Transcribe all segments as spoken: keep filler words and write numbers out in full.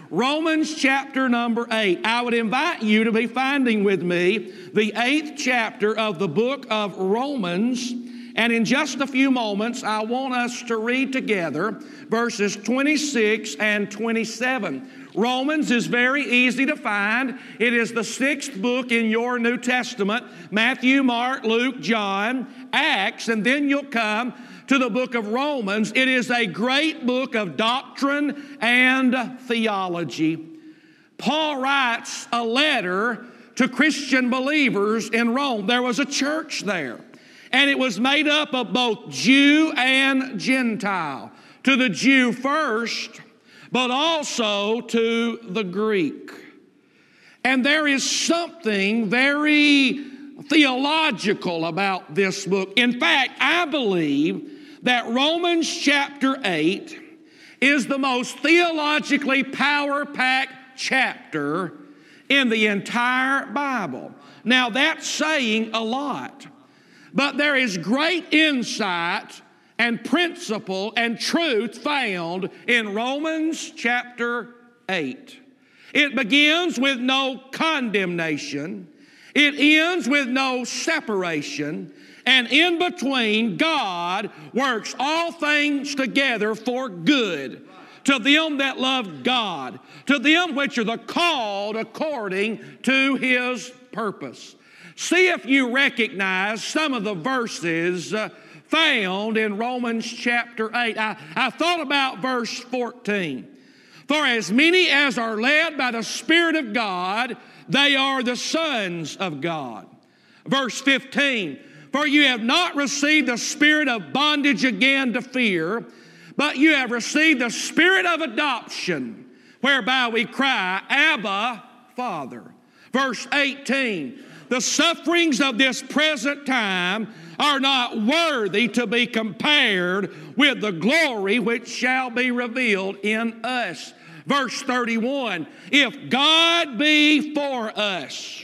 Romans chapter number eight. I would invite you to be finding with me the eighth chapter of the book of Romans. And in just a few moments, I want us to read together verses twenty-six and twenty-seven. Romans is very easy to find. It is the sixth book in your New Testament. Matthew, Mark, Luke, John, Acts, and then you'll come to the book of Romans. It is a great book of doctrine and theology. Paul writes a letter to Christian believers in Rome. There was a church there, and it was made up of both Jew and Gentile. To the Jew first, but also to the Greek. And there is something very theological about this book. In fact, I believe that Romans chapter eight is the most theologically power-packed chapter in the entire Bible. Now, that's saying a lot, but there is great insight and principle and truth found in Romans chapter eight. It begins with no condemnation. It ends with no separation. And in between, God works all things together for good to them that love God, to them which are the called according to His purpose. See if you recognize some of the verses uh, found in Romans chapter eight. I, I thought about verse fourteen. For as many as are led by the Spirit of God, they are the sons of God. Verse fifteen. For you have not received the spirit of bondage again to fear, but you have received the spirit of adoption, whereby we cry, Abba, Father. Verse eighteen. The sufferings of this present time are not worthy to be compared with the glory which shall be revealed in us. Verse thirty-one, if God be for us,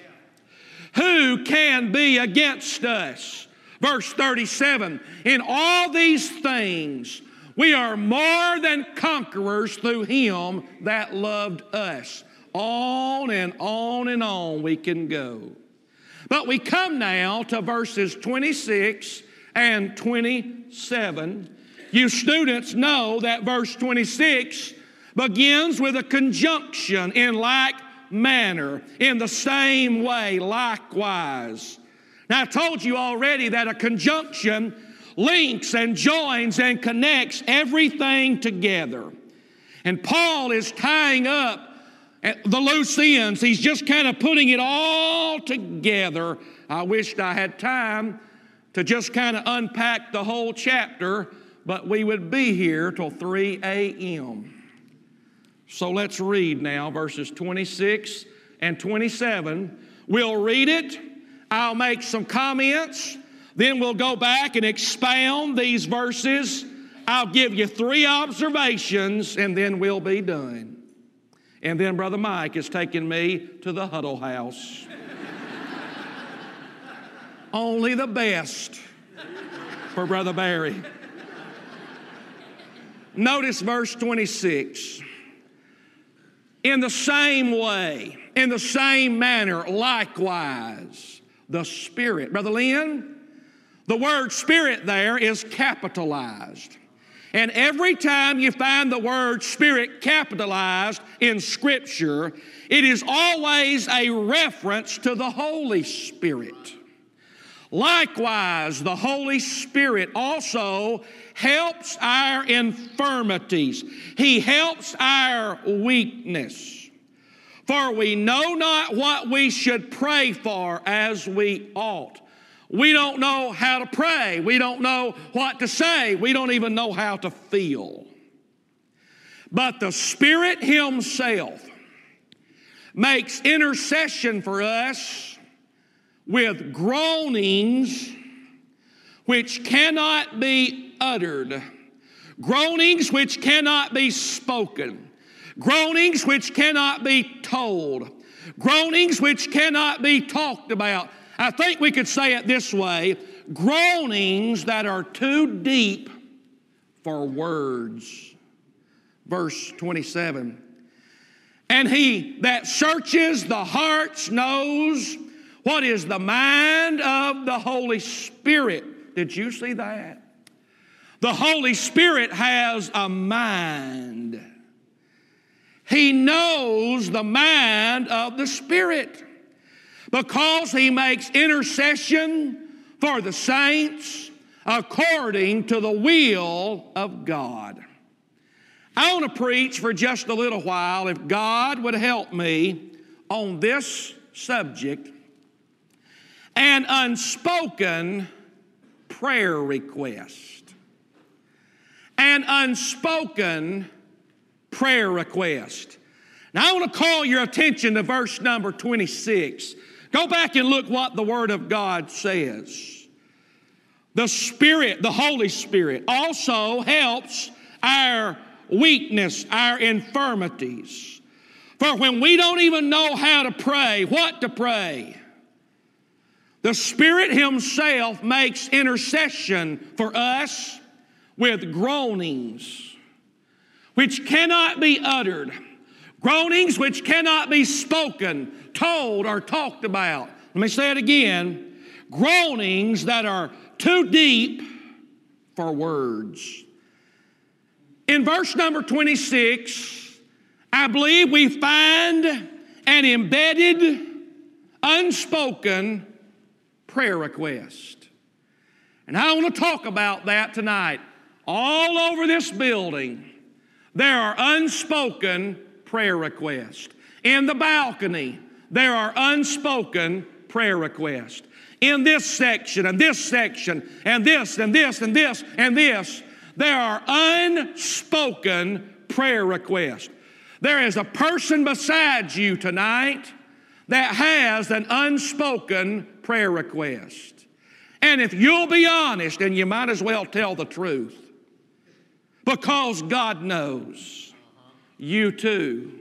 who can be against us? Verse thirty-seven, in all these things we are more than conquerors through Him that loved us. On and on and on we can go. But we come now to verses twenty-six and twenty-seven. You students know that verse twenty-six begins with a conjunction in like manner, in the same way, likewise. Now I told you already that a conjunction links and joins and connects everything together. And Paul is tying up the loose ends. He's just kind of putting it all together. I wished I had time to just kind of unpack the whole chapter, but we would be here till three a.m. So let's read now verses twenty-six and twenty-seven. We'll read it. I'll make some comments. Then we'll go back and expound these verses. I'll give you three observations, and then we'll be done. And then Brother Mike is taking me to the Huddle House. Only the best for Brother Barry. Notice verse twenty-six. In the same way, in the same manner, likewise, the Spirit. Brother Lynn, the word Spirit there is capitalized. And every time you find the word Spirit capitalized in Scripture, it is always a reference to the Holy Spirit. Likewise, the Holy Spirit also helps our infirmities. He helps our weakness. For we know not what we should pray for as we ought. We don't know how to pray. We don't know what to say. We don't even know how to feel. But the Spirit Himself makes intercession for us with groanings which cannot be uttered, groanings which cannot be spoken, groanings which cannot be told, groanings which cannot be talked about. I think we could say it this way, groanings that are too deep for words. Verse twenty-seven, And he that searches the hearts knows what is the mind of the Holy Spirit. Did you see that? The Holy Spirit has a mind. He knows the mind of the Spirit because he makes intercession for the saints according to the will of God. I want to preach for just a little while, if God would help me, on this subject, an unspoken prayer request. An unspoken prayer request. Now I want to call your attention to verse number twenty-six. Go back and look what the Word of God says. The Spirit, the Holy Spirit, also helps our weakness, our infirmities. For when we don't even know how to pray, what to pray, the Spirit Himself makes intercession for us with groanings which cannot be uttered, groanings which cannot be spoken, told, or talked about. Let me say it again. Groanings that are too deep for words. In verse number twenty-six, I believe we find an embedded, unspoken prayer request. And I want to talk about that tonight. All over this building, there are unspoken prayer requests. In the balcony, there are unspoken prayer requests. In this section, and this section, and this, and this, and this, and this, there are unspoken prayer requests. There is a person beside you tonight that has an unspoken prayer request. And if you'll be honest, and you might as well tell the truth, because God knows you too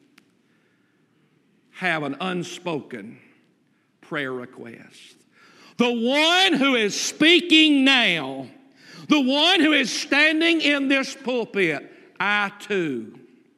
have an unspoken prayer request. The one who is speaking now, the one who is standing in this pulpit, I too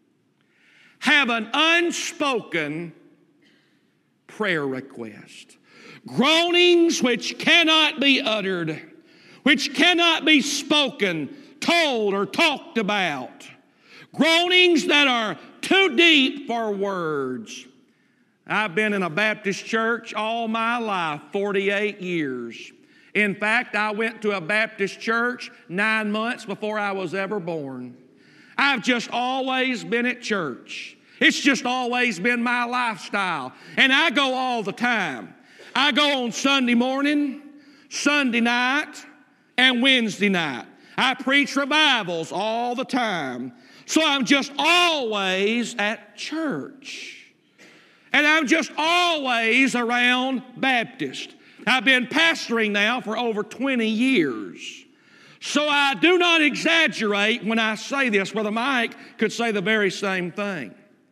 have an unspoken prayer request. Groanings which cannot be uttered, which cannot be spoken, told, or talked about. Groanings that are too deep for words. I've been in a Baptist church all my life, forty-eight years. In fact, I went to a Baptist church nine months before I was ever born. I've just always been at church. It's just always been my lifestyle. And I go all the time. I go on Sunday morning, Sunday night, and Wednesday night. I preach revivals all the time. So I'm just always at church. And I'm just always around Baptist. I've been pastoring now for over twenty years. So I do not exaggerate when I say this. Brother Mike could say the very same thing.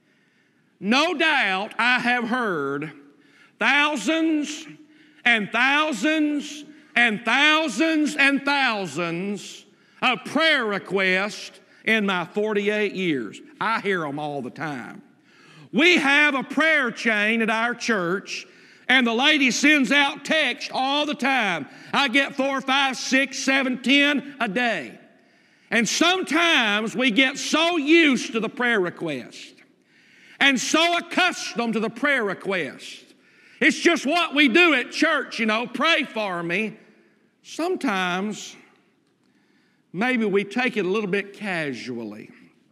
No doubt I have heard thousands and thousands and thousands and thousands of prayer requests in my forty-eight years. I hear them all the time. We have a prayer chain at our church, and the lady sends out text all the time. I get four, five, six, seven, ten a day. And sometimes we get so used to the prayer request and so accustomed to the prayer request. It's just what we do at church, you know, pray for me. Sometimes maybe we take it a little bit casually.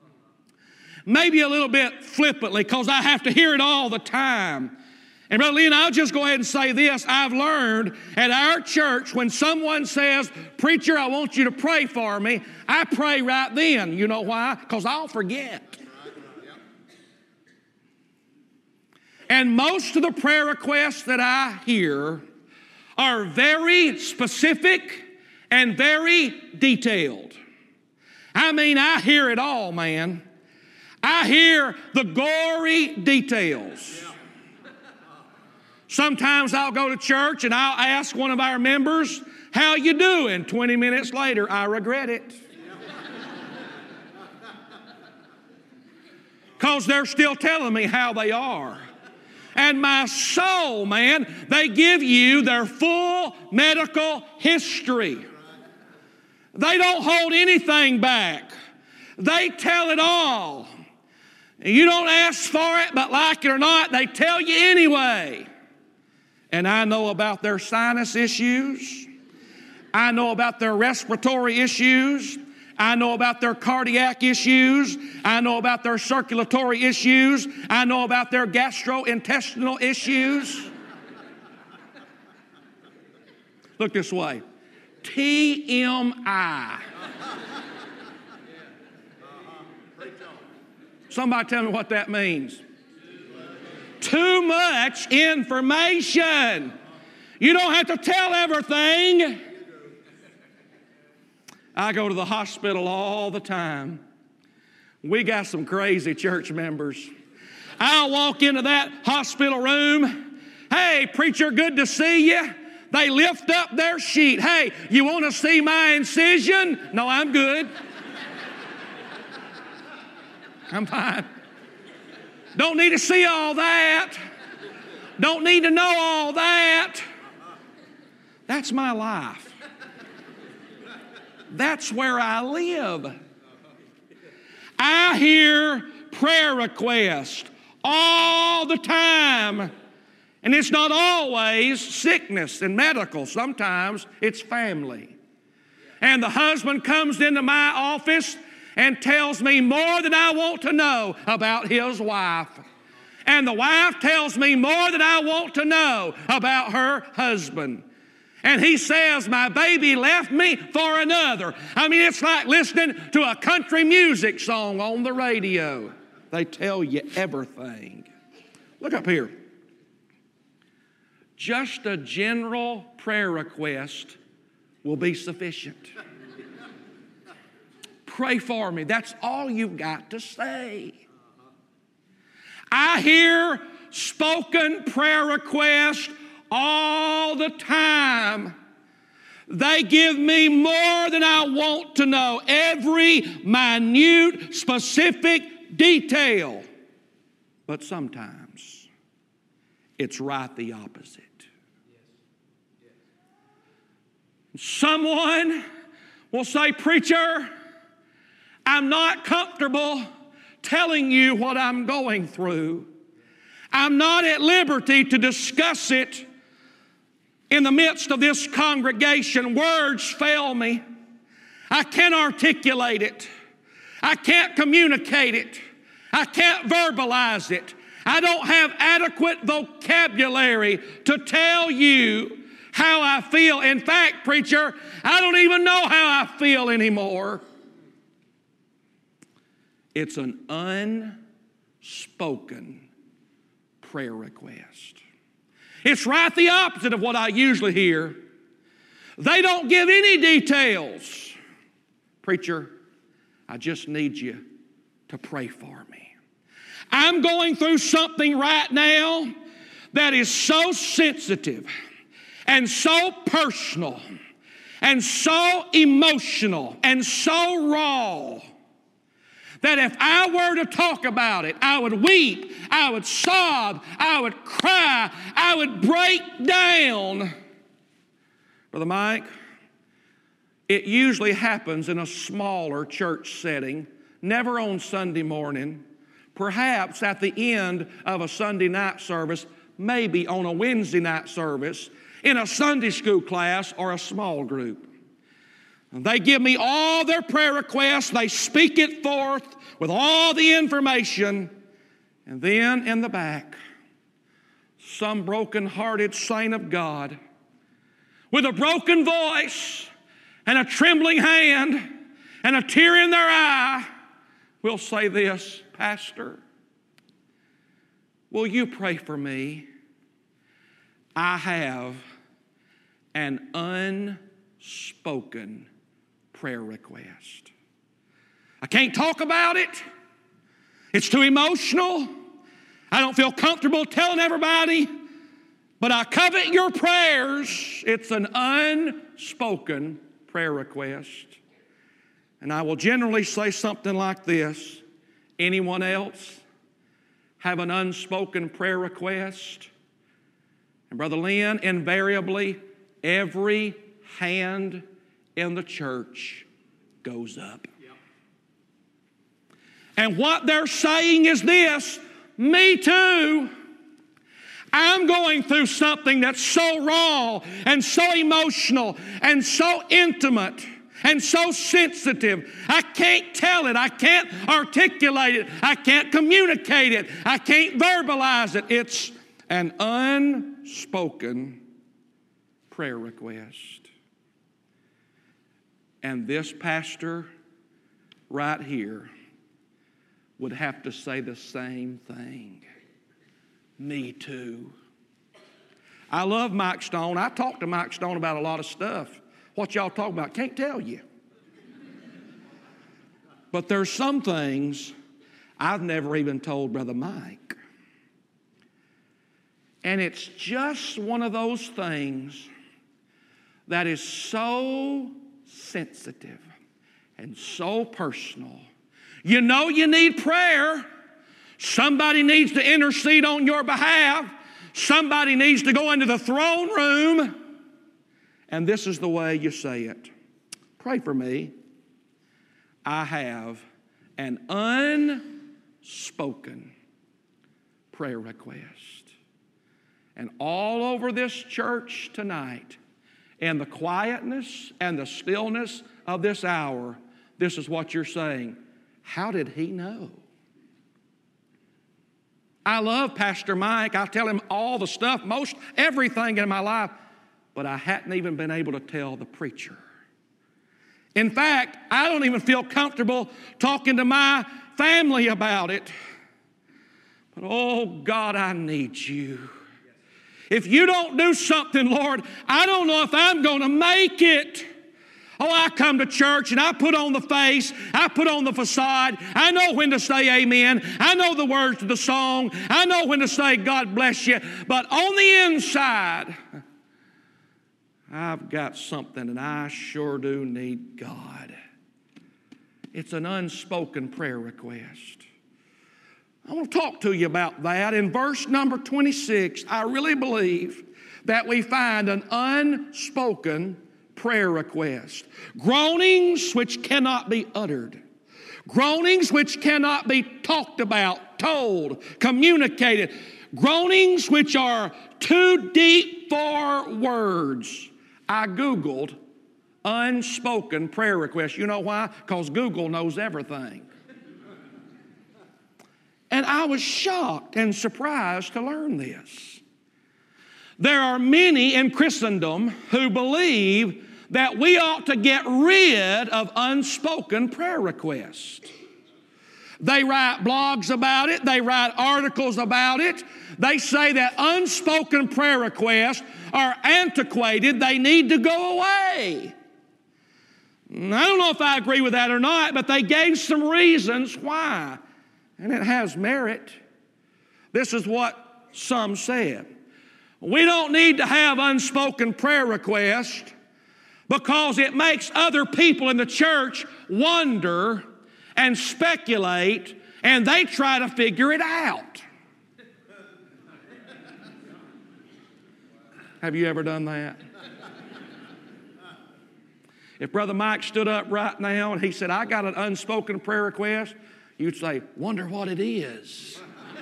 Maybe a little bit flippantly, because I have to hear it all the time. And Brother Lee, I'll just go ahead and say this. I've learned at our church, when someone says, "Preacher, I want you to pray for me," I pray right then. You know why? Because I'll forget. And most of the prayer requests that I hear are very specific and very detailed. I mean, I hear it all, man. I hear the gory details. Sometimes I'll go to church and I'll ask one of our members, "How you doing?" twenty minutes later, I regret it. because they're still telling me how they are. And my soul, man, they give you their full medical history. They don't hold anything back. They tell it all. You don't ask for it, but like it or not, they tell you anyway. And I know about their sinus issues. I know about their respiratory issues. I know about their cardiac issues. I know about their circulatory issues. I know about their gastrointestinal issues. Look this way. T M I. Somebody tell me what that means. Too much information. You don't have to tell everything. I go to the hospital all the time. We got some crazy church members. I'll walk into that hospital room. Hey, preacher, good to see you. They lift up their sheet. Hey, you want to see my incision? No, I'm good. I'm fine. Don't need to see all that. Don't need to know all that. That's my life. That's where I live. I hear prayer requests all the time. And it's not always sickness and medical. Sometimes it's family. And the husband comes into my office and tells me more than I want to know about his wife. And the wife tells me more than I want to know about her husband. And he says, my baby left me for another. I mean, it's like listening to a country music song on the radio. They tell you everything. Look up here. Just a general prayer request will be sufficient. Pray for me. That's all you've got to say. I hear spoken prayer requests all the time. They give me more than I want to know. Every minute, specific detail. But sometimes it's right the opposite. Someone will say, preacher, I'm not comfortable telling you what I'm going through. I'm not at liberty to discuss it in the midst of this congregation. Words fail me. I can't articulate it. I can't communicate it. I can't verbalize it. I don't have adequate vocabulary to tell you how I feel. In fact, preacher, I don't even know how I feel anymore. It's an unspoken prayer request. It's right the opposite of what I usually hear. They don't give any details. Preacher, I just need you to pray for me. I'm going through something right now that is so sensitive and so personal and so emotional and so raw that if I were to talk about it, I would weep, I would sob, I would cry, I would break down. Brother Mike, it usually happens in a smaller church setting, never on Sunday morning, perhaps at the end of a Sunday night service, maybe on a Wednesday night service, in a Sunday school class or a small group. They give me all their prayer requests. They speak it forth with all the information. And then in the back, some broken-hearted saint of God with a broken voice and a trembling hand and a tear in their eye will say this, Pastor, will you pray for me? I have an unspoken prayer request. I can't talk about it. It's too emotional. I don't feel comfortable telling everybody, but I covet your prayers. It's an unspoken prayer request. And I will generally say something like this. Anyone else? have an unspoken prayer request? And Brother Lynn, invariably, every hand in the church goes up. Yep. And what they're saying is this: me too. I'm going through something that's so raw and so emotional and so intimate and so sensitive. I can't tell it. I can't articulate it. I can't communicate it. I can't verbalize it. It's an unspoken prayer request. And this pastor right here would have to say the same thing. Me too. I love Mike Stone. I talk to Mike Stone about a lot of stuff. What y'all talk about, can't tell you. But there's some things I've never even told Brother Mike. And it's just one of those things that is so sensitive and so personal. You know you need prayer. Somebody needs to intercede on your behalf. Somebody needs to go into the throne room. And this is the way you say it. Pray for me. I have an unspoken prayer request. And all over this church tonight, in the quietness and the stillness of this hour, this is what you're saying. How did he know? I love Pastor Mike. I tell him all the stuff, most everything in my life, but I hadn't even been able to tell the preacher. In fact, I don't even feel comfortable talking to my family about it. But oh God, I need you. If you don't do something, Lord, I don't know if I'm going to make it. Oh, I come to church and I put on the face, I put on the facade. I know when to say amen. I know the words to the song. I know when to say God bless you. But on the inside, I've got something and I sure do need God. It's an unspoken prayer request. I want to talk to you about that. In verse number twenty-six, I really believe that we find an unspoken prayer request. Groanings which cannot be uttered. Groanings which cannot be talked about, told, communicated. Groanings which are too deep for words. I Googled unspoken prayer requests. You know why? Because Google knows everything. And I was shocked and surprised to learn this. There are many in Christendom who believe that we ought to get rid of unspoken prayer requests. They write blogs about it. They write articles about it. They say that unspoken prayer requests are antiquated. They need to go away. I don't know if I agree with that or not, but they gave some reasons why. And it has merit. This is what some said. We don't need to have unspoken prayer requests because it makes other people in the church wonder and speculate, and they try to figure it out. Have you ever done that? If Brother Mike stood up right now and he said, I got an unspoken prayer request, you'd say, wonder what it is.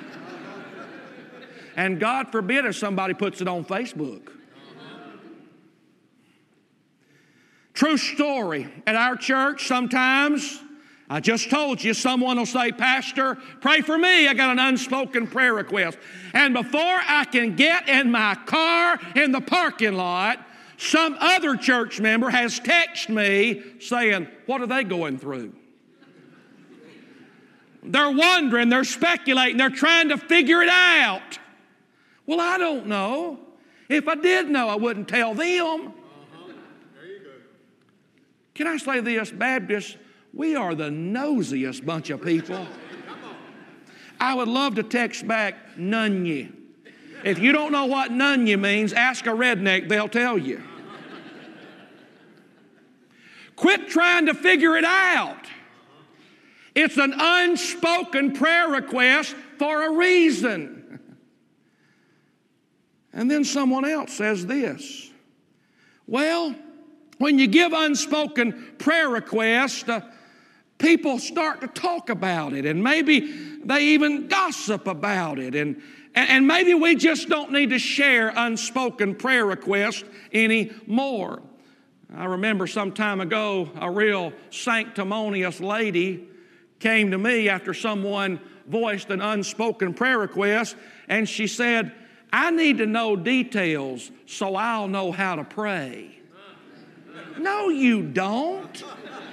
And God forbid if somebody puts it on Facebook. True story. At our church, sometimes, I just told you, someone will say, Pastor, pray for me. I got an unspoken prayer request. And before I can get in my car in the parking lot, some other church member has texted me saying, what are they going through? They're wondering, they're speculating, they're trying to figure it out. Well, I don't know. If I did know, I wouldn't tell them. Uh-huh. There you go. Can I say this, Baptists? We are the nosiest bunch of people. I would love to text back, none ye. If you don't know what none ye means, ask a redneck, they'll tell you. Quit trying to figure it out. It's an unspoken prayer request for a reason. And then someone else says this. Well, when you give unspoken prayer requests, uh, people start to talk about it, and maybe they even gossip about it. And, and maybe we just don't need to share unspoken prayer requests anymore. I remember some time ago, a real sanctimonious lady came to me after someone voiced an unspoken prayer request, and she said, I need to know details so I'll know how to pray. No, you don't.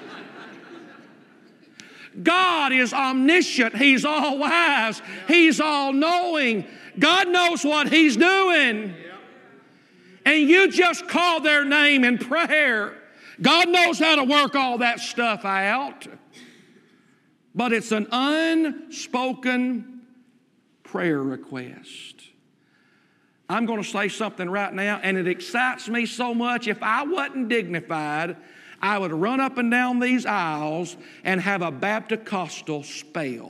God is omniscient. He's all wise. He's all knowing. God knows what He's doing. And you just call their name in prayer. God knows how to work all that stuff out. But it's an unspoken prayer request. I'm going to say something right now, and it excites me so much. If I wasn't dignified, I would run up and down these aisles and have a Baptist-costal spell.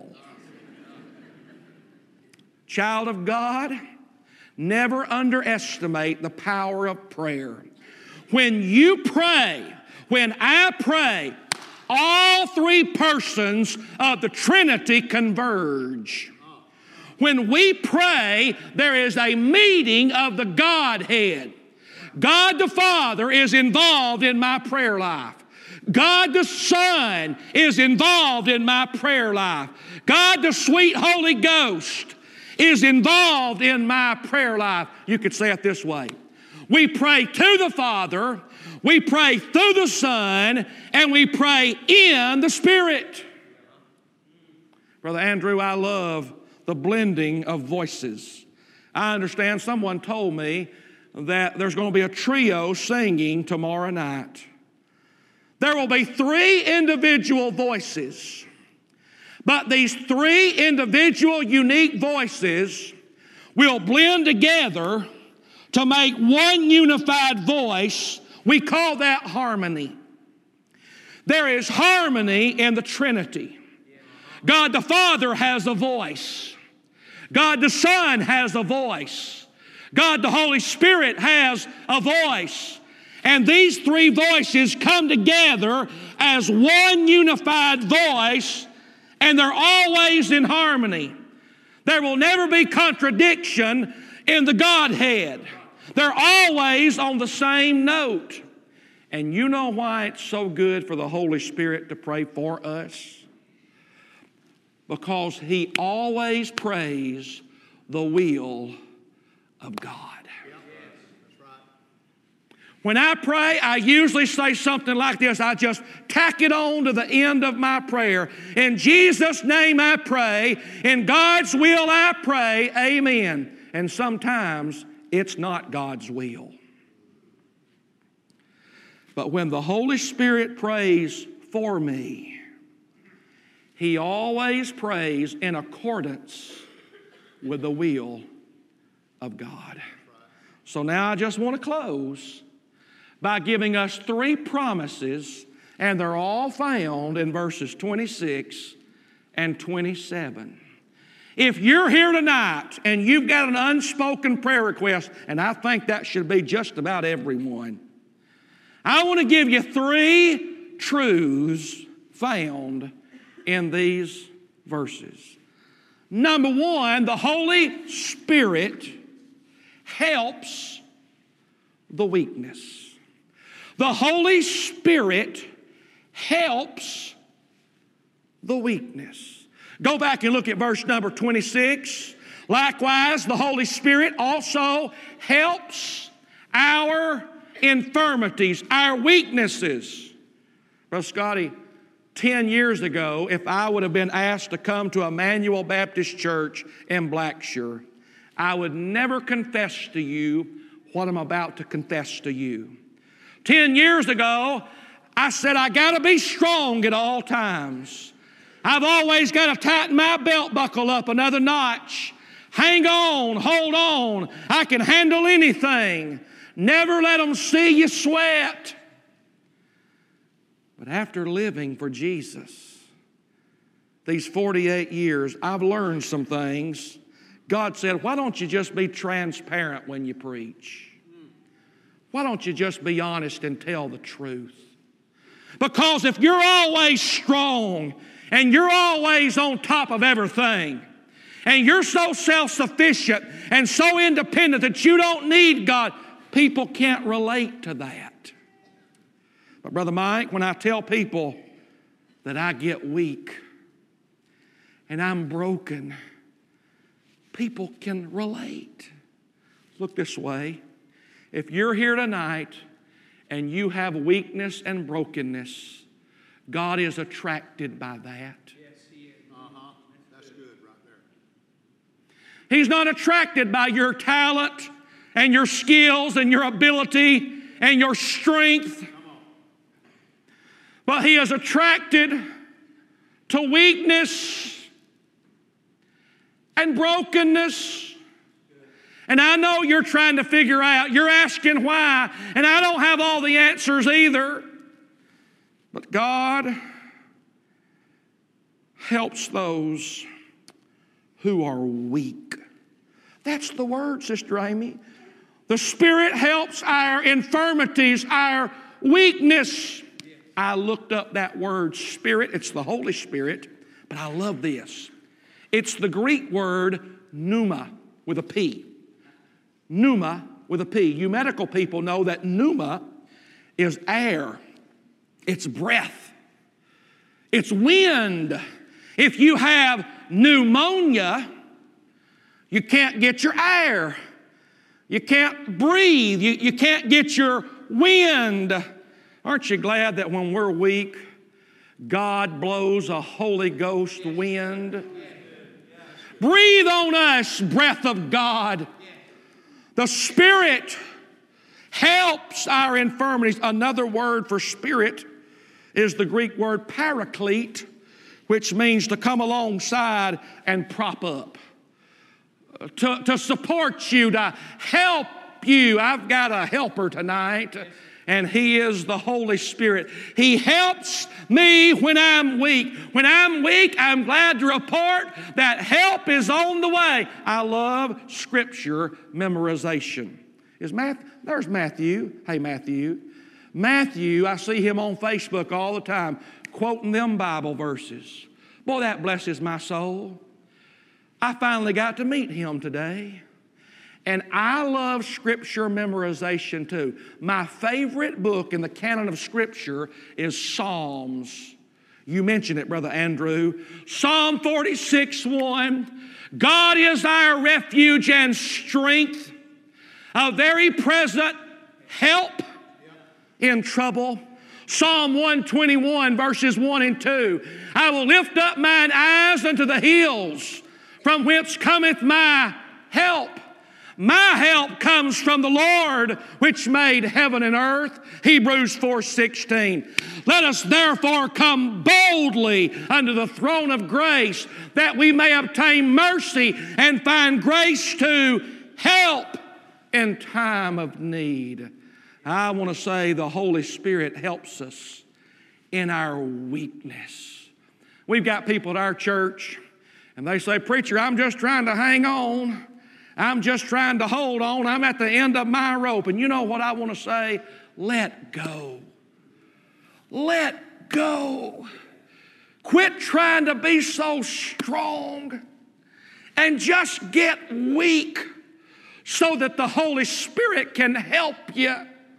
Child of God, never underestimate the power of prayer. When you pray, when I pray, all three persons of the Trinity converge. When we pray, there is a meeting of the Godhead. God the Father is involved in my prayer life. God the Son is involved in my prayer life. God the sweet Holy Ghost is involved in my prayer life. You could say it this way. We pray to the Father, we pray through the Son, and we pray in the Spirit. Brother Andrew, I love the blending of voices. I understand someone told me that there's going to be a trio singing tomorrow night. There will be three individual voices, but these three individual unique voices will blend together to make one unified voice. We call that harmony. There is harmony in the Trinity. God the Father has a voice. God the Son has a voice. God the Holy Spirit has a voice. And these three voices come together as one unified voice, and they're always in harmony. There will never be contradiction in the Godhead. They're always on the same note. And you know why it's so good for the Holy Spirit to pray for us? Because He always prays the will of God. When I pray, I usually say something like this. I just tack it on to the end of my prayer. In Jesus' name I pray. In God's will I pray. Amen. And sometimes it's not God's will. But when the Holy Spirit prays for me, He always prays in accordance with the will of God. So now I just want to close by giving us three promises, and they're all found in verses twenty-six and twenty-seven. If you're here tonight and you've got an unspoken prayer request, and I think that should be just about everyone, I want to give you three truths found in these verses. Number one, the Holy Spirit helps the weakness. The Holy Spirit helps the weakness. Go back and look at verse number twenty-six. Likewise, the Holy Spirit also helps our infirmities, our weaknesses. Brother Scotty, ten years ago, if I would have been asked to come to Emmanuel Baptist Church in Blackshear, I would never confess to you what I'm about to confess to you. Ten years ago, I said I got to be strong at all times. I've always got to tighten my belt buckle up another notch. Hang on, hold on. I can handle anything. Never let them see you sweat. But after living for Jesus, these forty-eight years, I've learned some things. God said, why don't you just be transparent when you preach? Why don't you just be honest and tell the truth? Because if you're always strong and you're always on top of everything and you're so self-sufficient and so independent that you don't need God, people can't relate to that. But Brother Mike, when I tell people that I get weak and I'm broken, people can relate. Look this way. If you're here tonight and you have weakness and brokenness, God is attracted by that. Yes, He is. Uh-huh. That's good right there. He's not attracted by your talent and your skills and your ability and your strength. But He is attracted to weakness and brokenness. And I know you're trying to figure out, you're asking why, and I don't have all the answers either. But God helps those who are weak. That's the word, Sister Amy. The Spirit helps our infirmities, our weakness. I looked up that word, Spirit. It's the Holy Spirit, but I love this. It's the Greek word pneuma with a P. Pneuma with a P. You medical people know that pneuma is air. It's breath. It's wind. If you have pneumonia, you can't get your air. You can't breathe. You, you can't get your wind. Aren't you glad that when we're weak, God blows a Holy Ghost wind? Breathe on us, breath of God. The Spirit helps our infirmities. Another word for Spirit is the Greek word paraclete, which means to come alongside and prop up, to, to support you, to help you. I've got a helper tonight, and He is the Holy Spirit. He helps me when I'm weak. When I'm weak, I'm glad to report that help is on the way. I love Scripture memorization. Is Matt, there's Matthew. Hey, Matthew. Matthew, I see him on Facebook all the time, quoting them Bible verses. Boy, that blesses my soul. I finally got to meet him today. And I love Scripture memorization too. My favorite book in the canon of Scripture is Psalms. You mentioned it, Brother Andrew. Psalm forty-six one. God is our refuge and strength, a very present help in trouble. Psalm one twenty-one, verses one and two. I will lift up mine eyes unto the hills, from whence cometh my help. My help comes from the Lord, which made heaven and earth. Hebrews four sixteen. Let us therefore come boldly unto the throne of grace, that we may obtain mercy and find grace to help in time of need. I want to say the Holy Spirit helps us in our weakness. We've got people at our church, and they say, "Preacher, I'm just trying to hang on. I'm just trying to hold on. I'm at the end of my rope." And you know what I want to say? Let go. Let go. Quit trying to be so strong and just get weak so that the Holy Spirit can help you.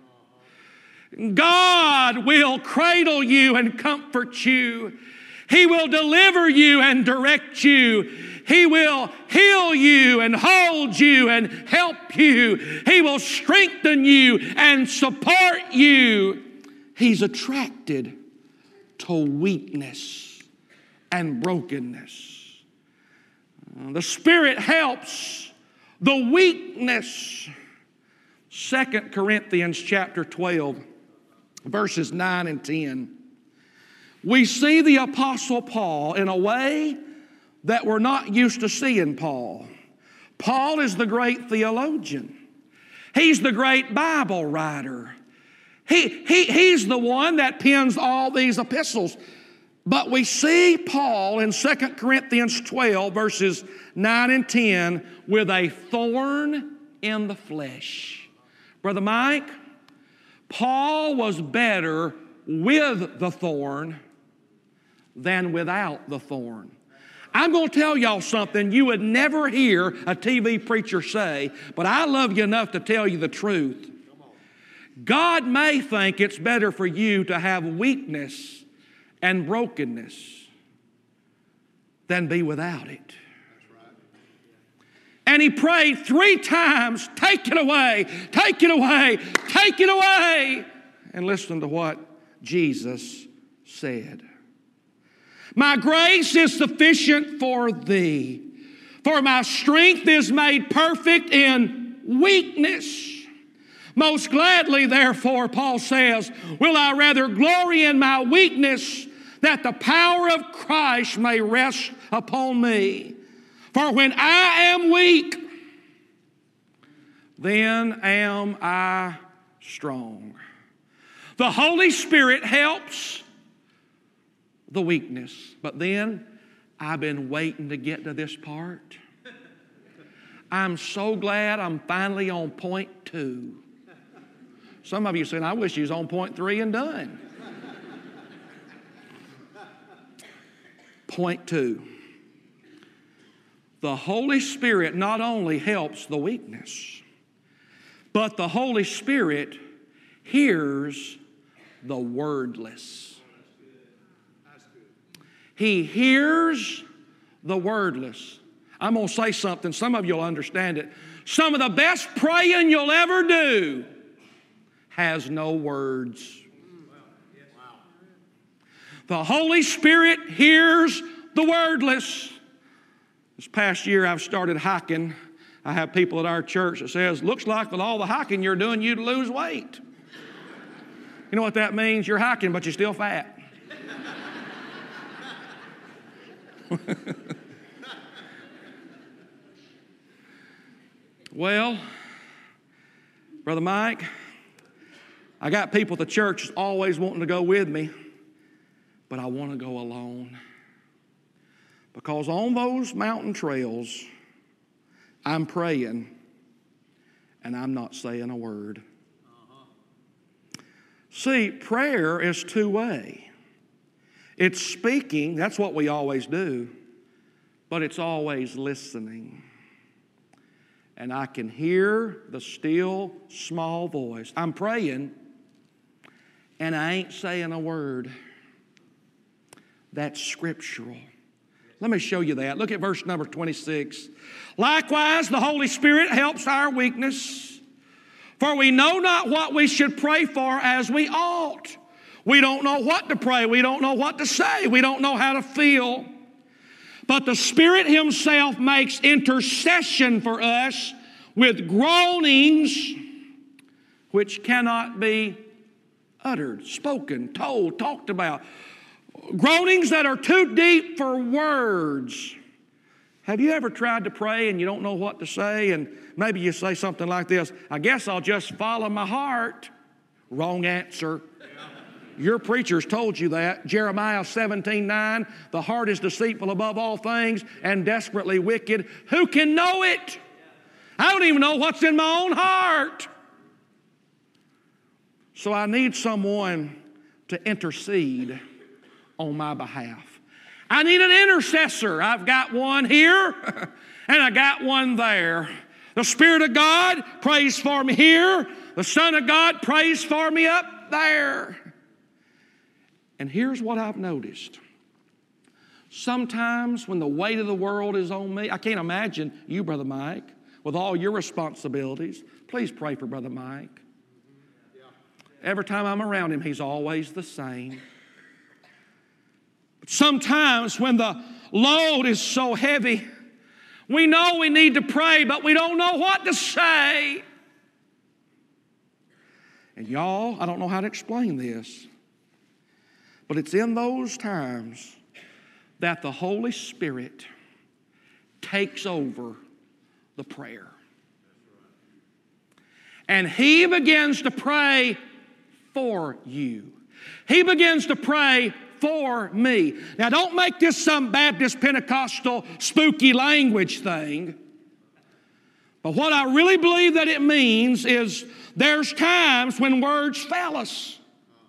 God will cradle you and comfort you. He will deliver you and direct you. He will heal you and hold you and help you. He will strengthen you and support you. He's attracted to weakness and brokenness. The Spirit helps the weakness. Second Corinthians chapter twelve, verses nine and ten. We see the Apostle Paul in a way that we're not used to seeing Paul. Paul is the great theologian. He's the great Bible writer. He, he, he's the one that pens all these epistles. But we see Paul in Second Corinthians twelve, verses nine and ten, with a thorn in the flesh. Brother Mike, Paul was better with the thorn than without the thorn. I'm going to tell y'all something you would never hear a T V preacher say, but I love you enough to tell you the truth. God may think it's better for you to have weakness and brokenness than be without it. And he prayed three times, take it away, take it away, take it away. And listen to what Jesus said. My grace is sufficient for thee, for my strength is made perfect in weakness. Most gladly, therefore, Paul says, will I rather glory in my weakness, that the power of Christ may rest upon me. For when I am weak, then am I strong. The Holy Spirit helps the weakness. But then, I've been waiting to get to this part. I'm so glad I'm finally on point two. Some of you saying, I wish you was on point three and done. Point two. The Holy Spirit not only helps the weakness, but the Holy Spirit hears the wordless. He hears the wordless. I'm going to say something. Some of you will understand it. Some of the best praying you'll ever do has no words. The Holy Spirit hears the wordless. This past year I've started hiking. I have people at our church that says, looks like with all the hiking you're doing, you'd lose weight. You know what that means? You're hiking, but you're still fat. Well, Brother Mike, I got people at the church always wanting to go with me, but I want to go alone. Because on those mountain trails, I'm praying and I'm not saying a word. Uh-huh. See, prayer is two-way. It's speaking, that's what we always do, but it's always listening. And I can hear the still, small voice. I'm praying, and I ain't saying a word. That's scriptural. Let me show you that. Look at verse number twenty-six. Likewise, the Holy Spirit helps our weakness, for we know not what we should pray for as we ought. We don't know what to pray. We don't know what to say. We don't know how to feel. But the Spirit Himself makes intercession for us with groanings which cannot be uttered, spoken, told, talked about. Groanings that are too deep for words. Have you ever tried to pray and you don't know what to say? And maybe you say something like this, I guess I'll just follow my heart. Wrong answer. Your preachers told you that. Jeremiah seventeen nine, the heart is deceitful above all things and desperately wicked. Who can know it? I don't even know what's in my own heart. So I need someone to intercede on my behalf. I need an intercessor. I've got one here and I got one there. The Spirit of God prays for me here. The Son of God prays for me up there. And here's what I've noticed. Sometimes when the weight of the world is on me, I can't imagine you, Brother Mike, with all your responsibilities. Please pray for Brother Mike. Every time I'm around him, he's always the same. But sometimes when the load is so heavy, we know we need to pray, but we don't know what to say. And y'all, I don't know how to explain this, but it's in those times that the Holy Spirit takes over the prayer. And He begins to pray for you. He begins to pray for me. Now, don't make this some Baptist Pentecostal spooky language thing. But what I really believe that it means is there's times when words fail us.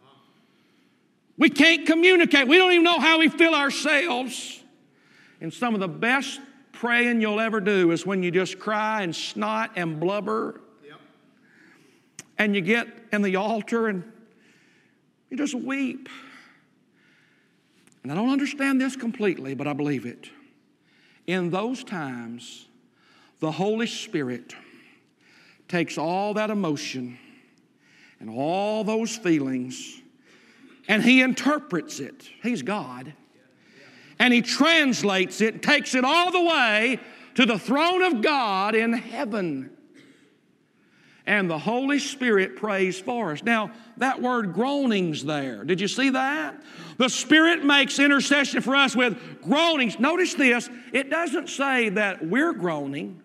We can't communicate. We don't even know how we feel ourselves. And some of the best praying you'll ever do is when you just cry and snot and blubber. Yep. And you get in the altar and you just weep. And I don't understand this completely, but I believe it. In those times, the Holy Spirit takes all that emotion and all those feelings and He interprets it. He's God. And He translates it, takes it all the way to the throne of God in heaven. And the Holy Spirit prays for us. Now, that word groanings there, did you see that? The Spirit makes intercession for us with groanings. Notice this, it doesn't say that we're groaning.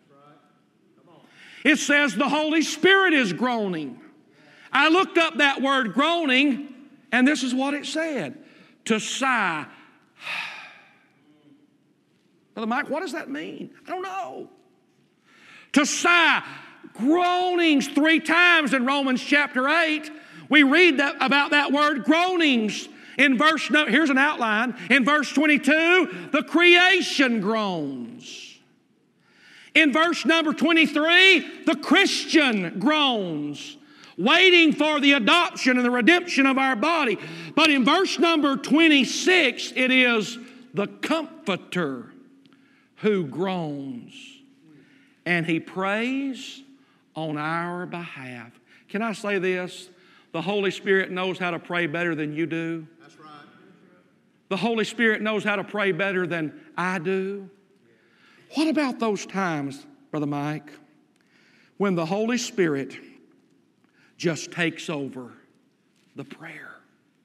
It says the Holy Spirit is groaning. I looked up that word groaning, and this is what it said. To sigh. Brother Mike, what does that mean? I don't know. To sigh. Groanings three times in Romans chapter eight. We read that, about that word groanings. In verse, here's an outline. In verse twenty-two, the creation groans. In verse number twenty-three, the Christian groans, waiting for the adoption and the redemption of our body. But in verse number twenty-six, it is the Comforter who groans, and He prays on our behalf. Can I say this? The Holy Spirit knows how to pray better than you do. That's right. The Holy Spirit knows how to pray better than I do. What about those times, Brother Mike, when the Holy Spirit just takes over the prayer?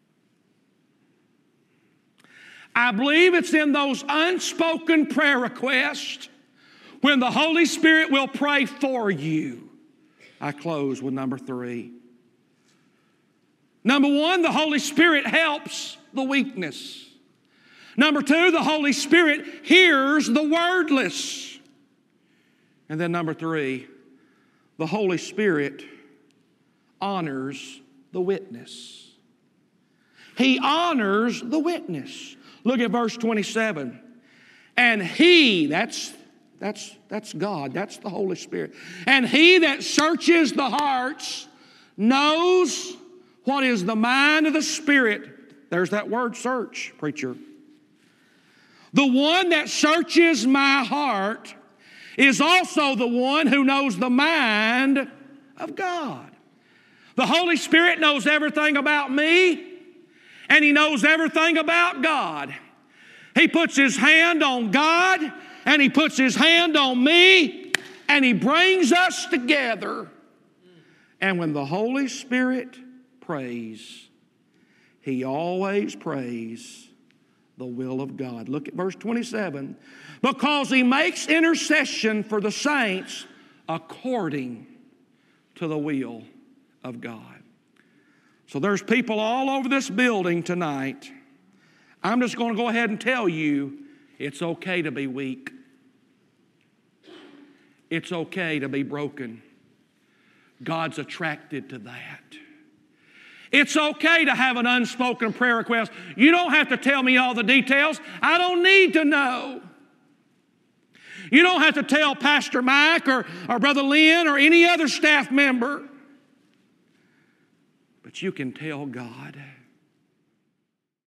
I believe it's in those unspoken prayer requests when the Holy Spirit will pray for you. I close with number three. Number one, the Holy Spirit helps the weakness. Number two, the Holy Spirit hears the wordless. And then number three, the Holy Spirit honors the witness. He honors the witness. Look at verse twenty-seven. And He, that's, that's, that's God, that's the Holy Spirit. And He that searches the hearts knows what is the mind of the Spirit. There's that word search, preacher. The one that searches my heart is also the one who knows the mind of God. The Holy Spirit knows everything about me, and He knows everything about God. He puts His hand on God, and He puts His hand on me, and He brings us together. And when the Holy Spirit prays, He always prays the will of God. Look at verse twenty-seven. Because He makes intercession for the saints according to the will of God. So there's people all over this building tonight. I'm just going to go ahead and tell you, it's okay to be weak. It's okay to be broken. God's attracted to that. It's okay to have an unspoken prayer request. You don't have to tell me all the details. I don't need to know. You don't have to tell Pastor Mike or, or Brother Lynn or any other staff member. But you can tell God.